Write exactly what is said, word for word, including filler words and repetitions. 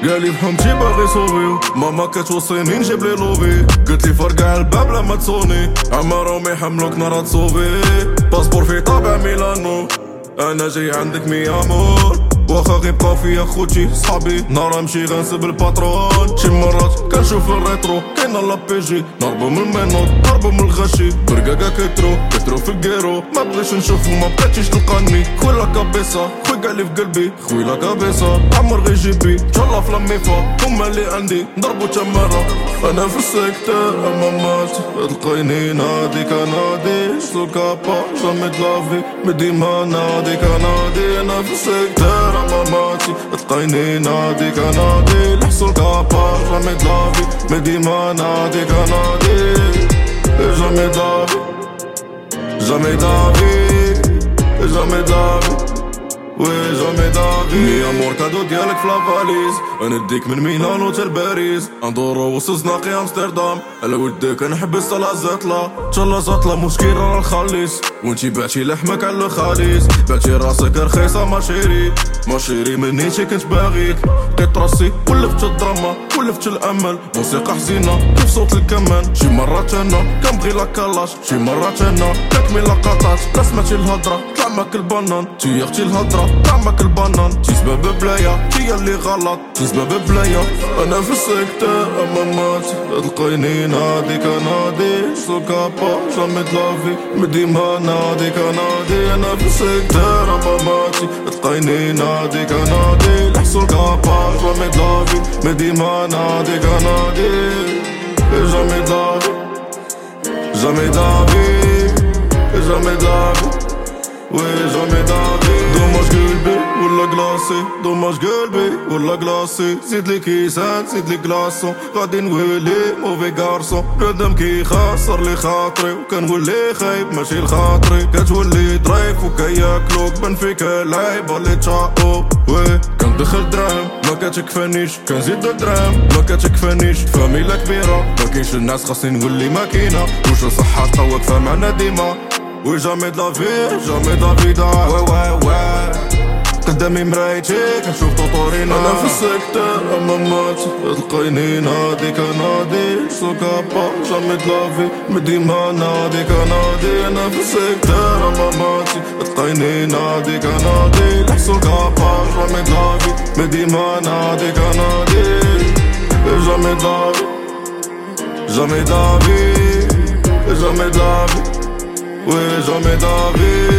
قالي بحومتي باغي صوفيو، ماما كتوصيني نجيب لي لوبي، قلت لي فرقع الباب لما تصوني، عما راهم يحملوك نهار تصوفي. باسبور في طابع ميلانو، انا جاي عندك ميامور، واخا غيبقاو فيا خوتي صحابي، نهار نمشي غنسب الباترون. شي مرات كنشوف الريترو كاينه لابيجي، نهربو من المينوط نهربو من الغشي، برقاقا كترو كترو في الكيرو، ما بغيتش نشوفو ما بقيتيش تلقاني. خويا لا كابيسا خويا قالي في قلبي، خويا لا كابيسا عمر غي جيبي، تهلا في لاميفا هما اللي عندي نضربو تمارة. انا في السيكتور اماماتي تلقيني نادي كنادي، شتو كابا جامي دلافي ديما نادي كنادي. انا في السيكتور اماماتي تلقيني نادي كنادي، الحصول كابا جامي دلافي ديما نادي كنادي. جامي دلافي جامي دافي جامي دافي وي جامي دافي. مي امور كادو ديالك في لافاليز، نديك من ميلانو تا لباريس، ندورو وسط زناقي امستردام، على ودك نحبس على الزطلة، تشلا زطلة مشكل راه الخليص، وانتي بعتي لحمك على الخاليس، بعتي راسك رخيصة ما شيري ما شيري منيتي كنت باغيك، لقيت راسي ولفت الدراما ولفت الامل، موسيقى حزينة كيف صوت الكمان. شي مرات انا كنبغي لاكالاش، شي مرات انا تكمل لقطات، لا سمعتي الهضرة طلع ماك البنان، تي اختي الهضرة طلع ماك البنان، تي سبب بلايا تي اللي غلط، تي سبب بلايا. انا في السيكتور اماماتي تلقيني نادي كنادي، شتو كابا جامي دلافي ديما نادي كنادي. انا في السيكتور اماماتي تلقيني نادي كنادي، الحصول كابا جامي دلافي ديما نادي كنادي. جامي دلافي جامي دافي جامي دافي وي جامي دافي. دوماج قلبي ولا كلاسي، دوماج قلبي ولا كلاسي، زيد لي كيسان زيد لي كلاسون، غادي نولي موفي كارسون، قدام كي خاسر لي خاطري، وكنولي خايب ماشي لخاطري، كتولي ضريف وكياكلوك بان فيك العيبة اللي تشاقوك. وي كندخل دراهم ما كتكفانيش، كنزيد دراهم ما كتكفانيش، فاميلا كبيرة ما كاينش الناس خاصني نولي ماكينة، واش الصحة تبقى واقفة معنا ديما. وي جامي دلافي جامي دافيدا وي وي وي، قدامي مرايتي كنشوف طوطورينا. انا في السيكتور اماماتي تلقيني نادي كنادي، شتو كابا جامي دلافي ديما نادي كنادي. انا في السيكتور اماماتي تلقيني نادي كنادي، الحصول كابا جامي دلافي ديما نادي كنادي. جامي دلافي جامي دافي جامي دافي وي جامي دافي.